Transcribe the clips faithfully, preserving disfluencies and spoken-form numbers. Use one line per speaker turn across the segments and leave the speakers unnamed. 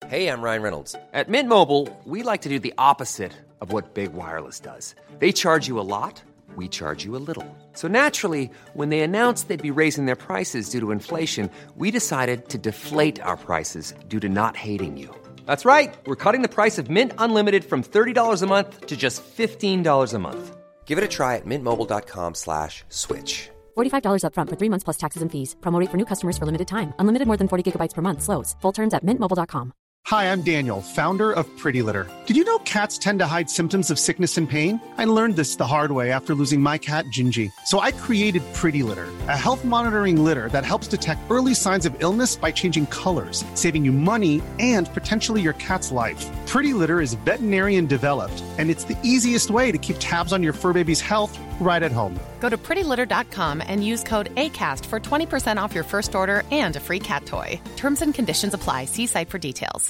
Hey, I'm Ryan Reynolds. At Mint Mobile, we like to do the opposite of what Big Wireless does. They charge you a lot, we charge you a little. So naturally, when they announced they'd be raising their prices due to inflation, we decided to deflate our prices due to not hating you. That's right. We're cutting the price of Mint Unlimited from thirty dollars a month to just fifteen dollars a month. Give it a try at mintmobile.com slash switch.
forty-five dollars up front for three months plus taxes and fees. Promo rate for new customers for limited time. Unlimited more than forty gigabytes per month. Slows full terms at mint mobile dot com.
Hi, I'm Daniel, founder of Pretty Litter. Did you know cats tend to hide symptoms of sickness and pain? I learned this the hard way after losing my cat, Gingy. So I created Pretty Litter, a health monitoring litter that helps detect early signs of illness by changing colors, saving you money and potentially your cat's life. Pretty Litter is veterinarian developed, and it's the easiest way to keep tabs on your fur baby's health right at home.
Go to pretty litter dot com and use code ACAST for twenty percent off your first order and a free cat toy. Terms and conditions apply. See site for details.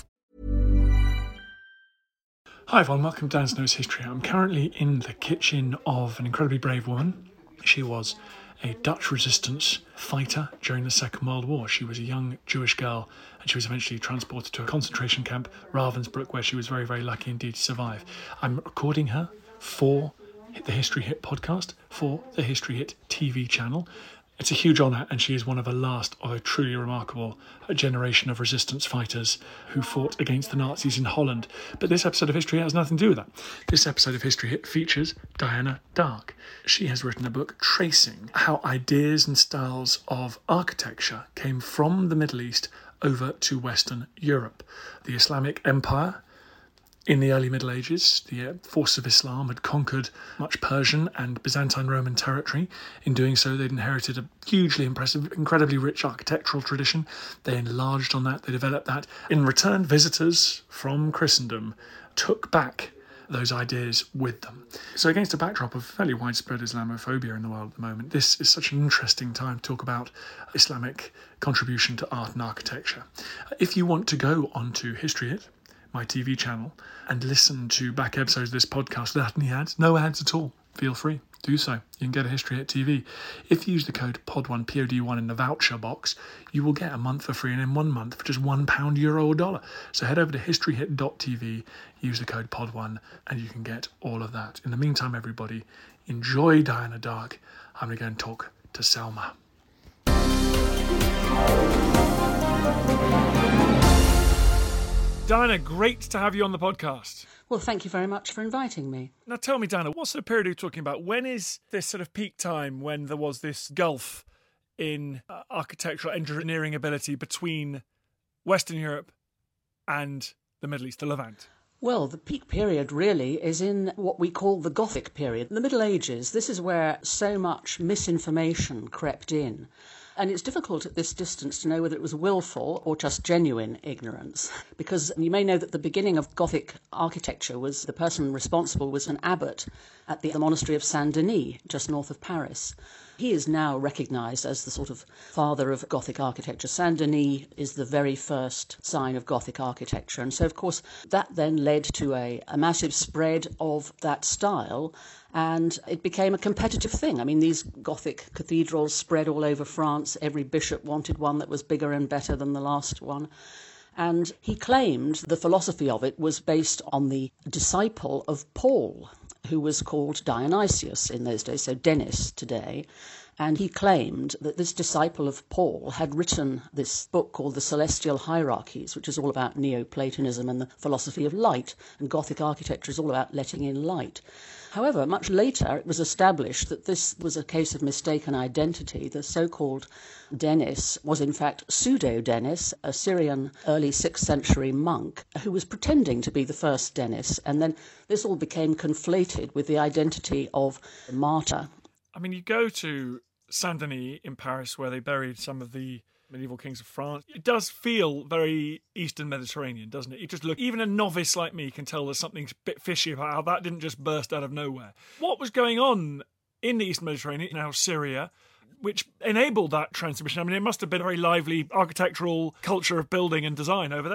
Hi everyone, welcome to Dan Snow's History. I'm currently in the kitchen of an incredibly brave woman. She was a Dutch resistance fighter during the Second World War. She was a young Jewish girl and she was eventually transported to a concentration camp, Ravensbrück, where she was very, very lucky indeed to survive. I'm recording her for the History Hit podcast, for the History Hit T V channel. It's a huge honour, and she is one of the last of a truly remarkable generation of resistance fighters who fought against the Nazis in Holland. But this episode of History Hit has nothing to do with that. This episode of History Hit features Diana Dark. She has written a book tracing how ideas and styles of architecture came from the Middle East over to Western Europe. The Islamic Empire, in the early Middle Ages, the uh, force of Islam had conquered much Persian and Byzantine Roman territory. In doing so, they'd inherited a hugely impressive, incredibly rich architectural tradition. They enlarged on that, they developed that. In return, visitors from Christendom took back those ideas with them. So against a backdrop of fairly widespread Islamophobia in the world at the moment, this is such an interesting time to talk about Islamic contribution to art and architecture. If you want to go onto History Hit, my T V channel, and listen to back episodes of this podcast without any ads, no ads at all, feel free, do so. You can get a History Hit T V. If you use the code P O D one, P O D one in the voucher box, you will get a month for free, and in one month for just one pound, euro or dollar. So head over to history hit dot t v, use the code P O D one, and you can get all of that. In the meantime, everybody, enjoy Diana Dark. I'm going to go and talk to Selma. Diana, great to have you on the podcast.
Well, thank you very much for inviting me.
Now tell me, Diana, what sort of period are you talking about? When is this sort of peak time when there was this gulf in uh, architectural engineering ability between Western Europe and the Middle East, the Levant?
Well, the peak period really is in what we call the Gothic period. In the Middle Ages, this is where so much misinformation crept in. And it's difficult at this distance to know whether it was willful or just genuine ignorance, because you may know that the beginning of Gothic architecture was the person responsible was an abbot at the monastery of Saint-Denis, just north of Paris. He is now recognised as the sort of father of Gothic architecture. Saint-Denis is the very first sign of Gothic architecture. And so, of course, that then led to a, a massive spread of that style, and it became a competitive thing. I mean, these Gothic cathedrals spread all over France. Every bishop wanted one that was bigger and better than the last one. And he claimed the philosophy of it was based on the disciple of Paul, who was called Dionysius in those days, so Denis today. And he claimed that this disciple of Paul had written this book called The Celestial Hierarchies, which is all about Neoplatonism and the philosophy of light, and Gothic architecture is all about letting in light. However, much later it was established that this was a case of mistaken identity. The so-called Denis was in fact Pseudo-Denis, a Syrian early sixth century monk who was pretending to be the first Denis, and then this all became conflated with the identity of the martyr.
I mean, you go to Saint-Denis in Paris, where they buried some of the medieval kings of France. It does feel very Eastern Mediterranean, doesn't it? You just look, even a novice like me can tell there's something a bit fishy about how that didn't just burst out of nowhere. What was going on in the Eastern Mediterranean, now Syria, which enabled that transmission? I mean, it must have been a very lively architectural culture of building and design over there.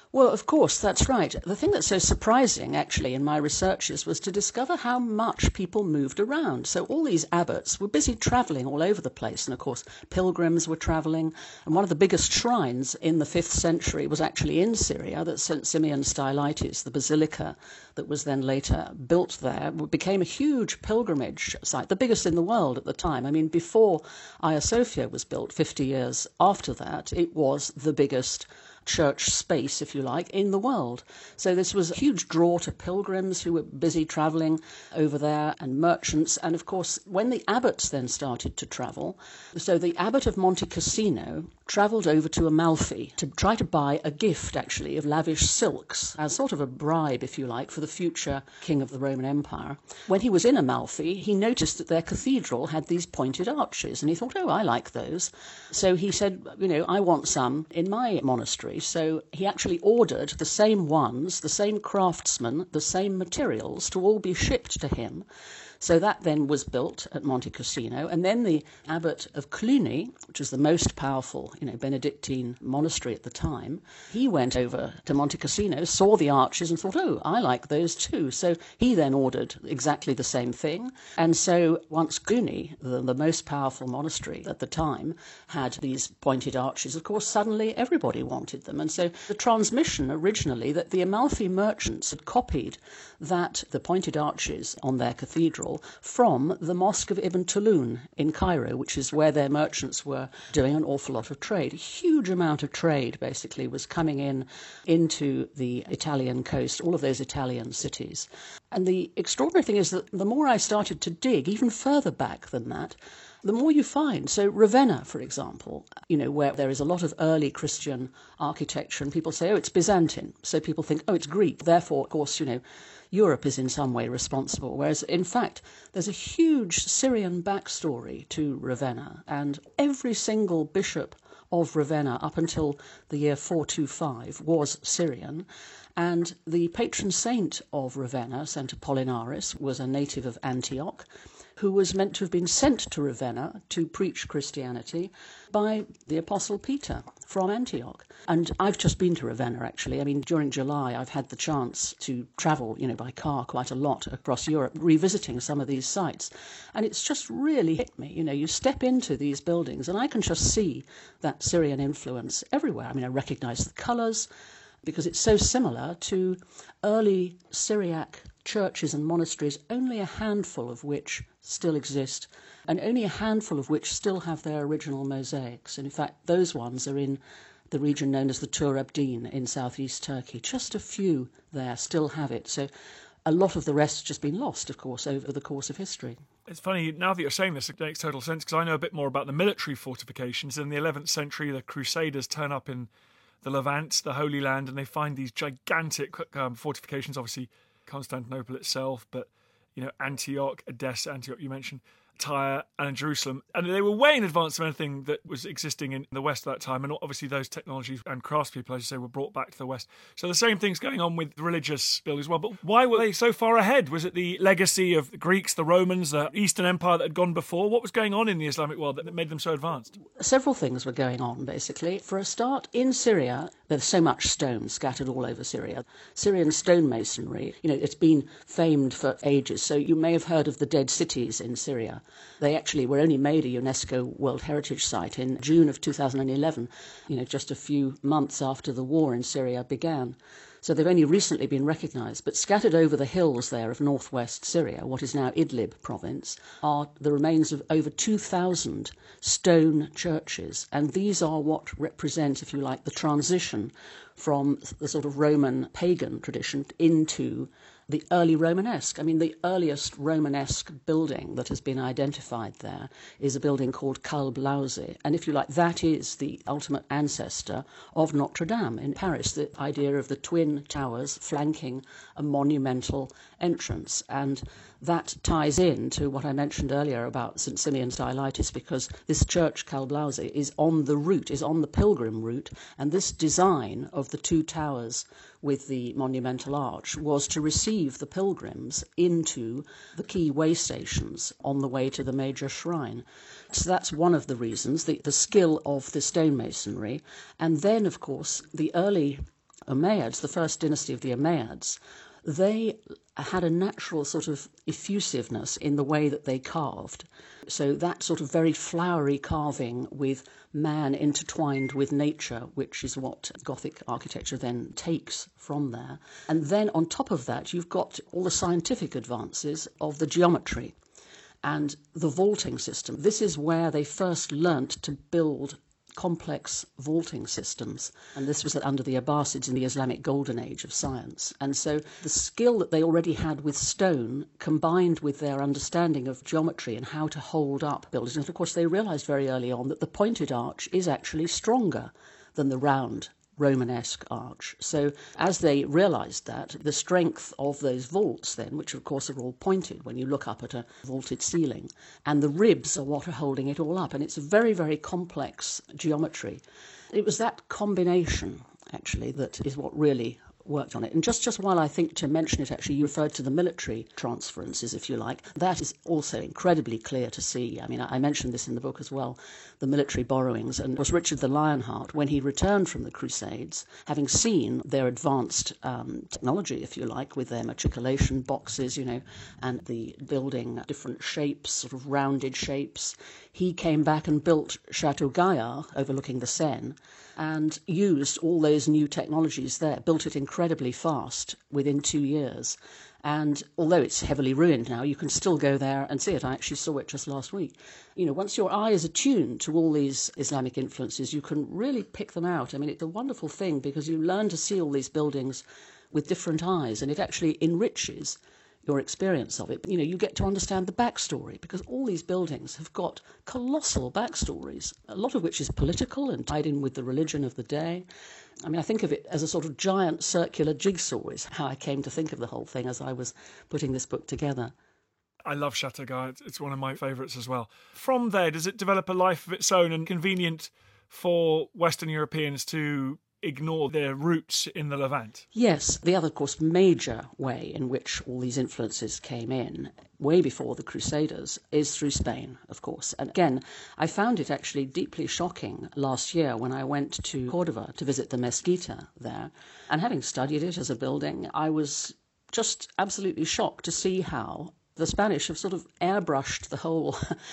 Well, of course, that's right. The thing that's so surprising, actually, in my researches was to discover how much people moved around. So all these abbots were busy travelling all over the place. And, of course, pilgrims were travelling. And one of the biggest shrines in the fifth century was actually in Syria, that Saint Simeon Stylites, the basilica that was then later built there, became a huge pilgrimage site, the biggest in the world at the time. I mean, before Hagia Sophia was built, fifty years after that, it was the biggest church space, if you like, in the world. So this was a huge draw to pilgrims who were busy travelling over there and merchants. And of course, when the abbots then started to travel, so the abbot of Monte Cassino travelled over to Amalfi to try to buy a gift, actually, of lavish silks as sort of a bribe, if you like, for the future king of the Roman Empire. When he was in Amalfi, he noticed that their cathedral had these pointed arches, and he thought, oh, I like those. So he said, you know, I want some in my monastery. So he actually ordered the same ones, the same craftsmen, the same materials to all be shipped to him. So that then was built at Monte Cassino. And then the abbot of Cluny, which was the most powerful, you know, Benedictine monastery at the time, he went over to Monte Cassino, saw the arches and thought, oh, I like those too. So he then ordered exactly the same thing. And so once Cluny, the, the most powerful monastery at the time, had these pointed arches, of course, suddenly everybody wanted them. And so the transmission originally that the Amalfi merchants had copied that, the pointed arches on their cathedral, from the Mosque of Ibn Tulun in Cairo, which is where their merchants were doing an awful lot of trade. A huge amount of trade, basically, was coming in into the Italian coast, all of those Italian cities. And the extraordinary thing is that the more I started to dig, even further back than that, the more you find. So Ravenna, for example, you know, where there is a lot of early Christian architecture, and people say, oh, it's Byzantine. So people think, oh, it's Greek. Therefore, of course, you know, Europe is in some way responsible, whereas in fact there's a huge Syrian backstory to Ravenna, and every single bishop of Ravenna up until the year four twenty-five was Syrian, and the patron saint of Ravenna, Saint Apollinaris, was a native of Antioch, who was meant to have been sent to Ravenna to preach Christianity by the Apostle Peter from Antioch. And I've just been to Ravenna, actually. I mean, during July, I've had the chance to travel, you know, by car quite a lot across Europe, revisiting some of these sites. And it's just really hit me. You know, you step into these buildings, and I can just see that Syrian influence everywhere. I mean, I recognize the colours, because it's so similar to early Syriac churches and monasteries, only a handful of which still exist, and only a handful of which still have their original mosaics. And in fact, those ones are in the region known as the Tur Abdin in southeast Turkey. Just a few there still have it. So a lot of the rest has just been lost, of course, over the course of history. It's
funny, now that you're saying this, it makes total sense, because I know a bit more about the military fortifications. In the eleventh century, the Crusaders turn up in the Levant, the Holy Land, and they find these gigantic um, fortifications, obviously Constantinople itself, but, you know, Antioch, Edessa, Antioch, you mentioned, Tyre and Jerusalem. And they were way in advance of anything that was existing in the West at that time. And obviously those technologies and craftspeople, as you say, were brought back to the West. So the same thing's going on with religious buildings as well. But why were they so far ahead? Was it the legacy of the Greeks, the Romans, the Eastern Empire that had gone before? What was going on in the Islamic world that made them so advanced? Several things were going on, basically. For a start, in Syria, there's so much stone scattered all over Syria. Syrian stonemasonry, you know, it's been famed for ages. So you may have heard of the dead cities in Syria. They actually were only made a UNESCO World Heritage Site in June of two thousand eleven, you know, just a few months after the war in Syria began. So they've only recently been recognised. But scattered over the hills there of northwest Syria, what is now Idlib province, are the remains of over two thousand stone churches. And these are what represent, if you like, the transition from the sort of Roman pagan tradition into the early Romanesque. I mean, the earliest Romanesque building that has been identified there is a building called Kalb Lauze. And if you like, that is the ultimate ancestor of Notre Dame in Paris, the idea of the twin towers flanking a monumental entrance. And that ties in to what I mentioned earlier about Saint Simeon Stylites, because this church, Kalb Lauze, is on the route, is on the pilgrim route, and this design of the two towers with the monumental arch was to receive the pilgrims into the key way stations on the way to the major shrine. So that's one of the reasons, the, the skill of the stonemasonry. And then, of course, the early
Umayyads, the first dynasty of the Umayyads, they had a natural sort of effusiveness in the way that they carved. So that sort of very flowery carving with man intertwined with nature, which is what Gothic architecture then takes from there. And then on top of that, you've got all the scientific advances of the geometry and the vaulting system. This is where they first learnt to build complex vaulting systems, and this was under the Abbasids in the Islamic golden age of science. And so the skill that they already had with stone combined with their understanding of geometry and how to hold up buildings, and of course they realised very early on that the pointed arch is actually stronger than the round Romanesque arch. So as they realised that, the strength of those vaults then, which of course are all pointed when you look up at a vaulted ceiling, and the ribs are what are holding it all up, and it's a very, very complex geometry. It was that combination, actually, that is what really worked on it. And just, just while I think to mention it, actually, you referred to the military transferences, if you like. That is also incredibly clear to see. I mean, I mentioned this in the book as well, the military borrowings. And it was Richard the Lionheart, when he returned from the Crusades, having seen their advanced um, technology, if you like, with their matriculation boxes, you know, and the building different shapes, sort of rounded shapes, he came back and built Chateau Gaillard, overlooking the Seine, and used all those new technologies there, built it incredibly fast within two years. And although it's heavily ruined now, you can still go there and see it. I actually saw it just last week. You know, once your eye is attuned to all these Islamic influences, you can really pick them out. I mean, it's a wonderful thing because you learn to see all these buildings with different eyes, and it actually enriches your experience of it. You know, you get to understand the backstory, because all these buildings have got colossal backstories, a lot of which is political and tied in with the religion of the day. I mean, I think of it as a sort of giant circular jigsaw is how I came to think of the whole thing as I was putting this book together.
I love Chateau Gaillard. It's one of my favourites as well. From there, does it develop a life of its own and convenient for Western Europeans to ignore their roots in the Levant?
Yes, the other, of course, major way in which all these influences came in, way before the Crusaders, is through Spain, of course. And again, I found it actually deeply shocking last year when I went to Cordova to visit the Mesquita there. And having studied it as a building, I was just absolutely shocked to see how the Spanish have sort of airbrushed the whole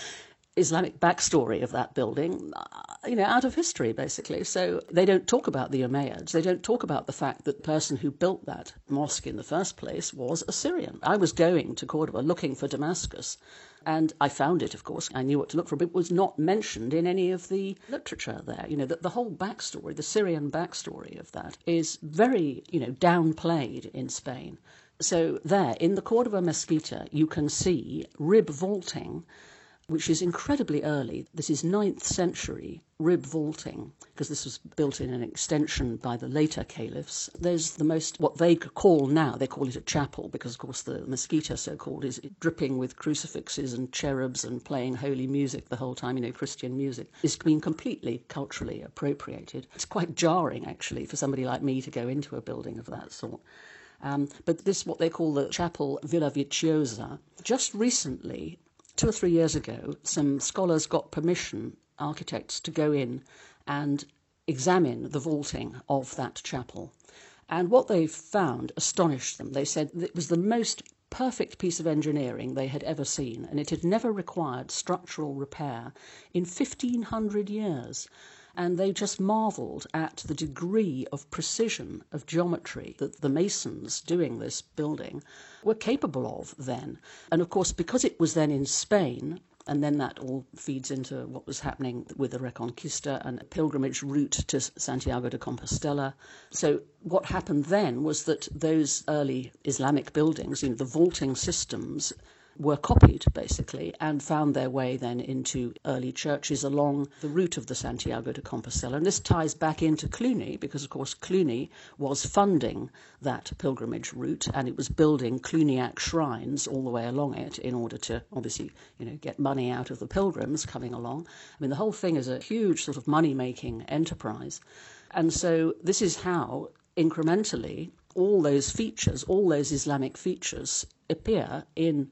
Islamic backstory of that building, you know, out of history, basically. So they don't talk about the Umayyads. They don't talk about the fact that the person who built that mosque in the first place was a Syrian. I was going to Cordova looking for Damascus, and I found it, of course. I knew what to look for, but it was not mentioned in any of the literature there. You know, that the whole backstory, the Syrian backstory of that, is very, you know, downplayed in Spain. So there, in the Cordova Mesquita, you can see rib vaulting, which is incredibly early. This is ninth century rib vaulting, because this was built in an extension by the later caliphs. There's the most, what they call now, they call it a chapel, because of course the Mesquita, so-called, is dripping with crucifixes and cherubs and playing holy music the whole time, you know, Christian music. It's been completely culturally appropriated. It's quite jarring, actually, for somebody like me to go into a building of that sort. Um, but this, what they call the chapel Villa Viciosa, just recently, two or three years ago, some scholars got permission, architects, to go in and examine the vaulting of that chapel. And what they found astonished them. They said it was the most perfect piece of engineering they had ever seen, and it had never required structural repair in fifteen hundred years. And they just marvelled at the degree of precision of geometry that the masons doing this building were capable of then. And of course, because it was then in Spain, and then that all feeds into what was happening with the Reconquista and a pilgrimage route to Santiago de Compostela. So what happened then was that those early Islamic buildings, you know, the vaulting systems, were copied, basically, and found their way then into early churches along the route of the Santiago de Compostela. And this ties back into Cluny, because, of course, Cluny was funding that pilgrimage route, and it was building Cluniac shrines all the way along it in order to, obviously, you know, get money out of the pilgrims coming along. I mean, the whole thing is a huge sort of money-making enterprise. And so this is how, incrementally, all those features, all those Islamic features appear in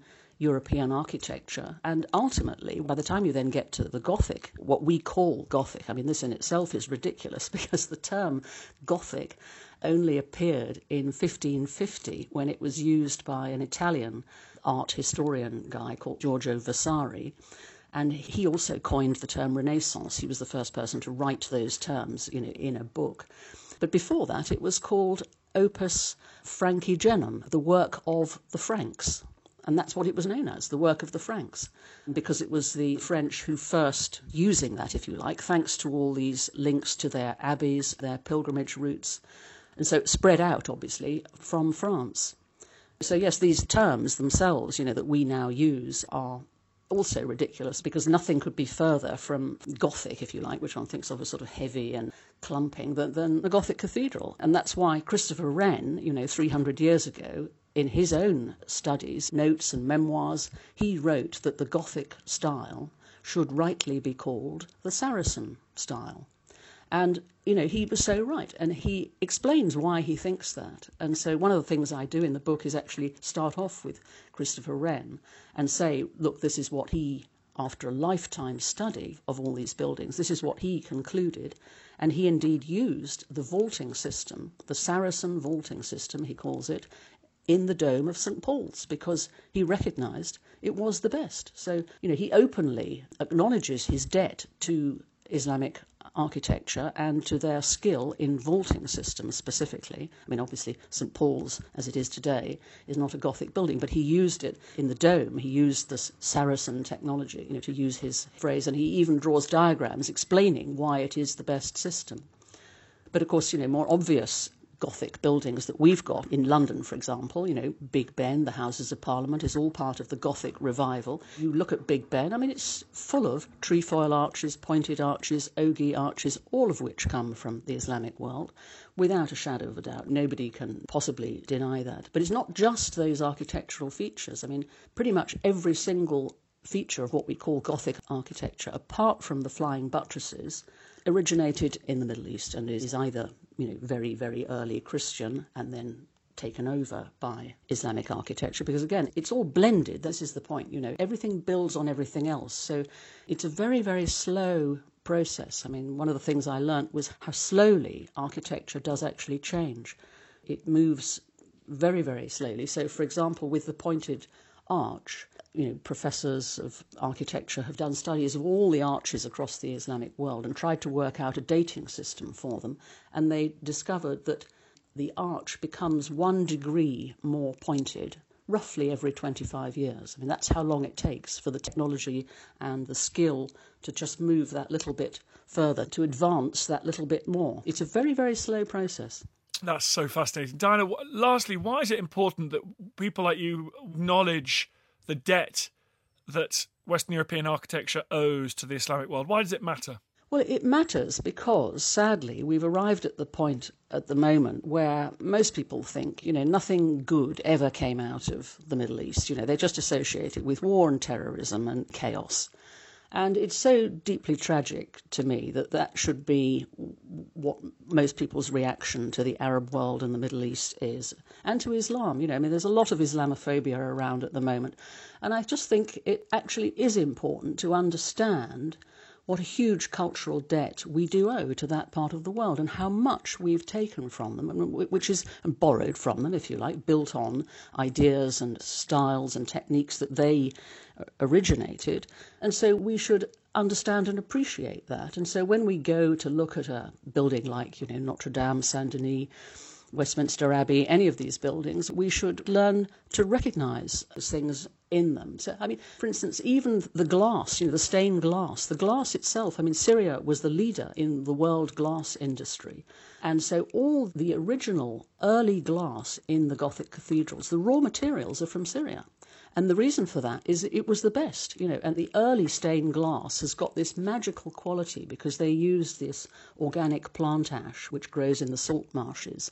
European architecture. And ultimately, by the time you then get to the Gothic, what we call Gothic, I mean, this in itself is ridiculous because the term Gothic only appeared in fifteen fifty when it was used by an Italian art historian guy called Giorgio Vasari. And he also coined the term Renaissance. He was the first person to write those terms, you know, in a book. But before that, it was called Opus Francigenum, the work of the Franks. And that's what it was known as, the work of the Franks, because it was the French who first using that, if you like, thanks to all these links to their abbeys, their pilgrimage routes. And so it spread out, obviously, from France. So yes, these terms themselves, you know, that we now use are also ridiculous because nothing could be further from Gothic, if you like, which one thinks of as sort of heavy and clumping, than, than the Gothic cathedral. And that's why Christopher Wren, you know, three hundred years ago, in his own studies, notes and memoirs, he wrote that the Gothic style should rightly be called the Saracen style. And, you know, he was so right. And he explains why he thinks that. And so one of the things I do in the book is actually start off with Christopher Wren and say, look, this is what he, after a lifetime study of all these buildings, this is what he concluded. And he indeed used the vaulting system, the Saracen vaulting system, he calls it, in the dome of Saint Paul's, because he recognised it was the best. So, you know, he openly acknowledges his debt to Islamic architecture and to their skill in vaulting systems specifically. I mean, obviously, Saint Paul's, as it is today, is not a Gothic building, but he used it in the dome. He used this Saracen technology, you know, to use his phrase, and he even draws diagrams explaining why it is the best system. But, of course, you know, more obvious Gothic buildings that we've got in London, for example, you know, Big Ben, the Houses of Parliament, is all part of the Gothic revival. You look at Big Ben, I mean, it's full of trefoil arches, pointed arches, ogee arches, all of which come from the Islamic world, without a shadow of a doubt. Nobody can possibly deny that. But it's not just those architectural features. I mean, pretty much every single feature of what we call Gothic architecture, apart from the flying buttresses, originated in the Middle East and is either, you know, very, very early Christian and then taken over by Islamic architecture, because again, it's all blended. This is the point, you know, everything builds on everything else. So it's a very, very slow process. I mean, one of the things I learnt was how slowly architecture does actually change. It moves very, very slowly. So, for example, with the pointed arch, you know, professors of architecture have done studies of all the arches across the Islamic world and tried to work out a dating system for them. And they discovered that the arch becomes one degree more pointed roughly every twenty-five years. I mean, that's how long it takes for the technology and the skill to just move that little bit further, to advance that little bit more. It's a very, very slow process.
That's so fascinating. Diana, lastly, why is it important that people like you acknowledge the debt that Western European architecture owes to the Islamic world? Why does it matter?
Well, it matters because, sadly, we've arrived at the point at the moment where most people think, you know, nothing good ever came out of the Middle East. You know, they're just associated with war and terrorism and chaos. And it's so deeply tragic to me that that should be what most people's reaction to the Arab world and the Middle East is, and to Islam. You know, I mean, there's a lot of Islamophobia around at the moment. And I just think it actually is important to understand what a huge cultural debt we do owe to that part of the world and how much we've taken from them, which is and borrowed from them, if you like, built on ideas and styles and techniques that they originated. And so we should understand and appreciate that. And so when we go to look at a building like, you know, Notre Dame, Saint-Denis, Westminster Abbey, any of these buildings, we should learn to recognise those things in them. So, I mean, for instance, even the glass, you know, the stained glass, the glass itself, I mean, Syria was the leader in the world glass industry. And so all the original early glass in the Gothic cathedrals, the raw materials are from Syria. And the reason for that is it was the best, you know, and the early stained glass has got this magical quality because they use this organic plant ash which grows in the salt marshes.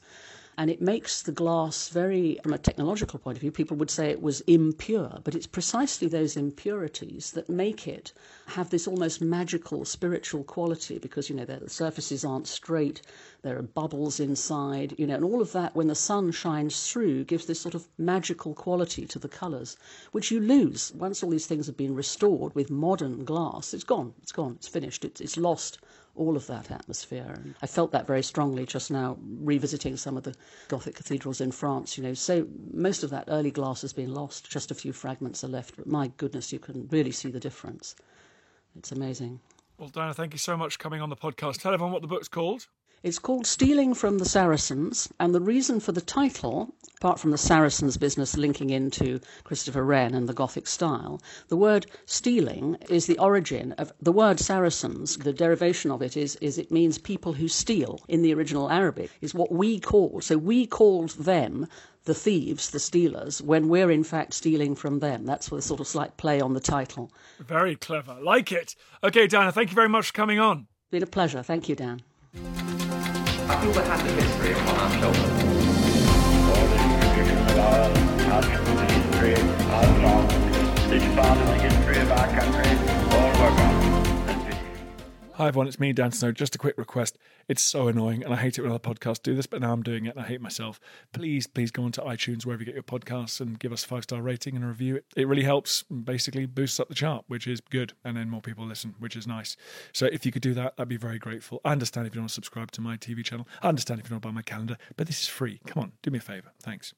And it makes the glass very, from a technological point of view, people would say it was impure, but it's precisely those impurities that make it have this almost magical spiritual quality, because, you know, the surfaces aren't straight, there are bubbles inside, you know, and all of that, when the sun shines through, gives this sort of magical quality to the colours, which you lose. Once all these things have been restored with modern glass, it's gone, it's gone, it's finished, it's, it's lost all of that atmosphere. And I felt that very strongly just now, revisiting some of the Gothic cathedrals in France, you know, so most of that early glass has been lost, just a few fragments are left, but my goodness, you can really see the difference. It's amazing.
Well, Diana, thank you so much for coming on the podcast. Tell everyone what the book's called.
It's called Stealing from the Saracens, and the reason for the title, apart from the Saracens business linking into Christopher Wren and the Gothic style, the word stealing is the origin of the word Saracens. The derivation of it is, is it means people who steal. In the original Arabic is what we called. So we called them the thieves, the stealers, when we're in fact stealing from them. That's the sort of slight play on the title.
Very clever. Like it. Okay, Diana, thank you very much for coming on.
Been a pleasure. Thank you, Dan.
I feel the hand of history upon our shoulders.
All the tradition of our country, the history of long, this part of the history of our country, all work on.
Hi everyone, it's me, Dan Snow. Just a quick request. It's so annoying, and I hate it when other podcasts do this, but now I'm doing it, and I hate myself. Please, please go onto iTunes, wherever you get your podcasts, and give us a five-star rating and a review. It, it really helps, basically boosts up the chart, which is good, and then more people listen, which is nice. So if you could do that, I'd be very grateful. I understand if you don't want to subscribe to my T V channel. I understand if you don't want to buy my calendar, but this is free. Come on, do me a favour. Thanks.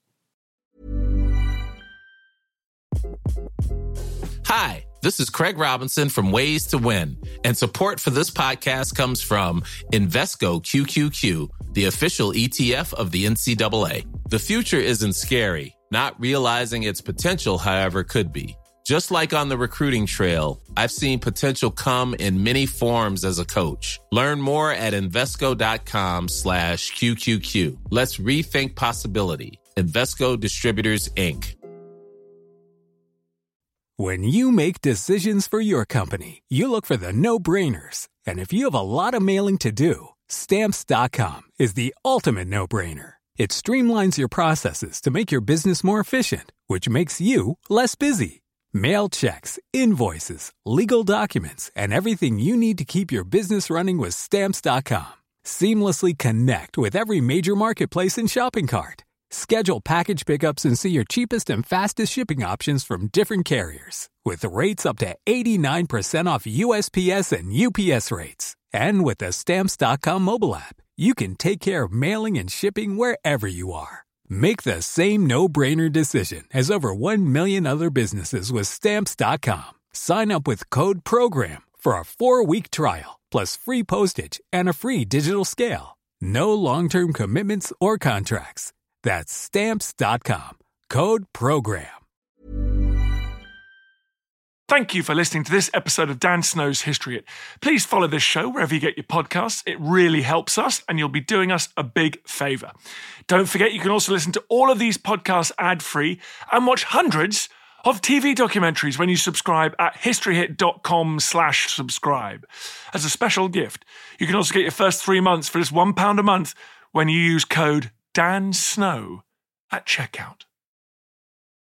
Hi, this is Craig Robinson from Ways to Win, and support for this podcast comes from Invesco Q Q Q, the official E T F of the N C double A. The future isn't scary. Not realizing its potential, however, could be. Just like on the recruiting trail, I've seen potential come in many forms as a coach. Learn more at Invesco.com slash QQQ. Let's rethink possibility. Invesco Distributors, Incorporated.
When you make decisions for your company, you look for the no-brainers. And if you have a lot of mailing to do, Stamps dot com is the ultimate no-brainer. It streamlines your processes to make your business more efficient, which makes you less busy. Mail checks, invoices, legal documents, and everything you need to keep your business running with Stamps dot com. Seamlessly connect with every major marketplace and shopping cart. Schedule package pickups and see your cheapest and fastest shipping options from different carriers, with rates up to eighty-nine percent off U S P S and U P S rates. And with the Stamps dot com mobile app, you can take care of mailing and shipping wherever you are. Make the same no-brainer decision as over one million other businesses with Stamps dot com. Sign up with code PROGRAM for a four-week trial, plus free postage and a free digital scale. No long-term commitments or contracts. That's Stamps dot com. Code PROGRAM.
Thank you for listening to this episode of Dan Snow's History Hit. Please follow this show wherever you get your podcasts. It really helps us, and you'll be doing us a big favour. Don't forget, you can also listen to all of these podcasts ad-free and watch hundreds of T V documentaries when you subscribe at historyhit.com slash subscribe. As a special gift, you can also get your first three months for just one pound a month when you use code Dan Snow at checkout.